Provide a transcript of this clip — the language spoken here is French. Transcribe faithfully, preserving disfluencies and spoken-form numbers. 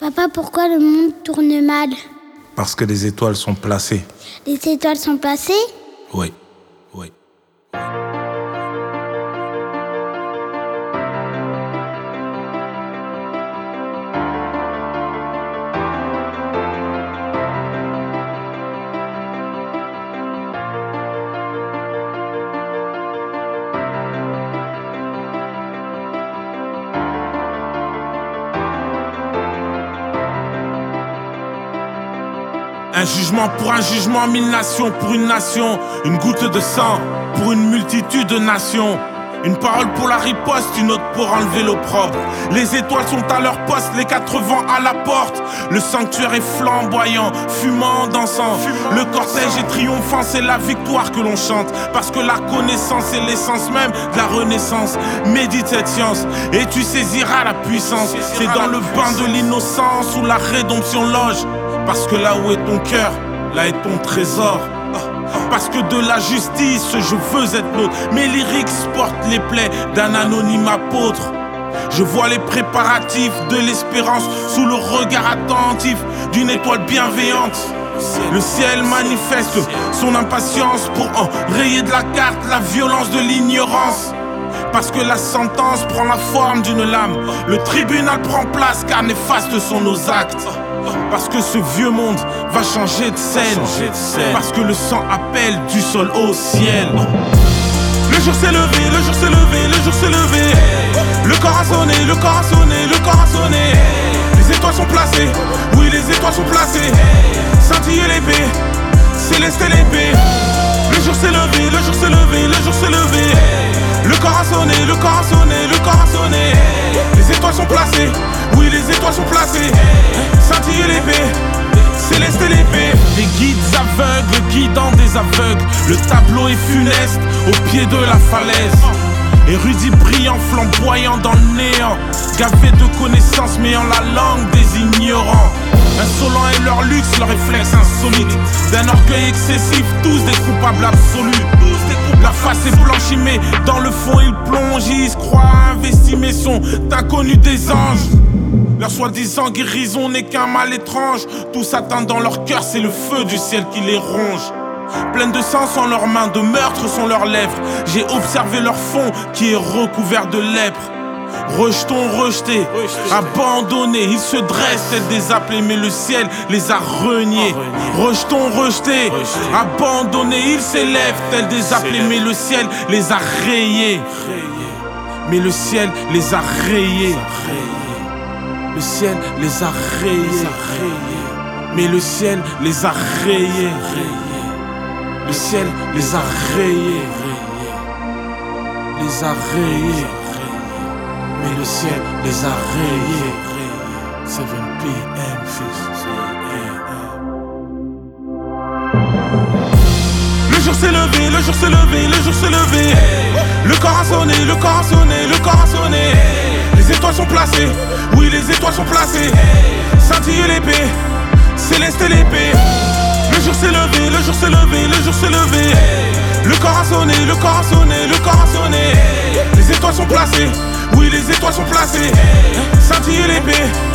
Papa, pourquoi le monde tourne mal? Parce que les étoiles sont placées. Les étoiles sont placées? Oui, oui. Un jugement pour un jugement, mille nations pour une nation. Une goutte de sang pour une multitude de nations. Une parole pour la riposte, une autre pour enlever l'opprobre. Les étoiles sont à leur poste, les quatre vents à la porte. Le sanctuaire est flamboyant, fumant, dansant. Le cortège est triomphant, c'est la victoire que l'on chante. Parce que la connaissance est l'essence même de la renaissance. Médite cette science et tu saisiras la puissance. C'est dans le bain de l'innocence où la rédemption loge. Parce que là où est ton cœur, là est ton trésor. Parce que de la justice, je veux être nôtre. Mes lyrics portent les plaies d'un anonyme apôtre. Je vois les préparatifs de l'espérance sous le regard attentif d'une étoile bienveillante. Le ciel manifeste son impatience pour enrayer de la carte la violence de l'ignorance. Parce que la sentence prend la forme d'une lame. Le tribunal prend place car néfastes sont nos actes. Parce que ce vieux monde va changer de scène. Parce que le sang appelle du sol au ciel. Le jour s'est levé, le jour s'est levé, le jour s'est levé. Le corps a sonné, le corps a sonné, le corps a sonné. Les étoiles sont placées, oui les étoiles sont placées. Scintiller l'épée, céleste l'épée. Le jour s'est levé, le jour s'est levé, le jour s'est levé. Le corps a sonné, le corps a sonné, le corps a sonné. Les étoiles sont placées, oui les étoiles sont placées. Scintiller l'épée, céleste l'épée. Les guides aveugles guidant des aveugles. Le tableau est funeste au pied de la falaise. Érudits brillants, flamboyants dans le néant. Gavés de connaissances, mais en la langue des ignorants. Insolents et leur luxe, leur réflexe insolite. D'un orgueil excessif, tous des coupables absolus. La face est blanchie mais dans le fond ils plongent. Ils se croient investis mais sont inconnus des anges. Leur soi-disant guérison n'est qu'un mal étrange. Tous attendent dans leur cœur, c'est le feu du ciel qui les ronge. Pleines de sang sont leurs mains, de meurtre sont leurs lèvres. J'ai observé leur fond qui est recouvert de lèpre. Rejetons, rejetés, abandonnés, ils se dressent tels des appelés, mais le ciel les a reniés. Rejetons, rejetés, abandonnés, ils s'élèvent tels des appelés, mais le ciel les a rayés. Mais le ciel les a rayés. Le ciel les a rayés. Mais le ciel les a rayés. Le ciel les a rayés. Les a rayés. Mais le ciel les a rayés. sept p m fils. Le jour s'est levé, le jour s'est levé, le jour s'est levé. Le corps a sonné, le corps a sonné, le corps a sonné. Les étoiles sont placées, oui les étoiles sont placées. Scintiller l'épée, céleste l'épée. Le jour s'est levé, le jour s'est levé, le jour s'est levé. Le corps a sonné, le corps a sonné, le corps a sonné. Les étoiles sont placées, oui les étoiles sont placées. Scintiller l'épée,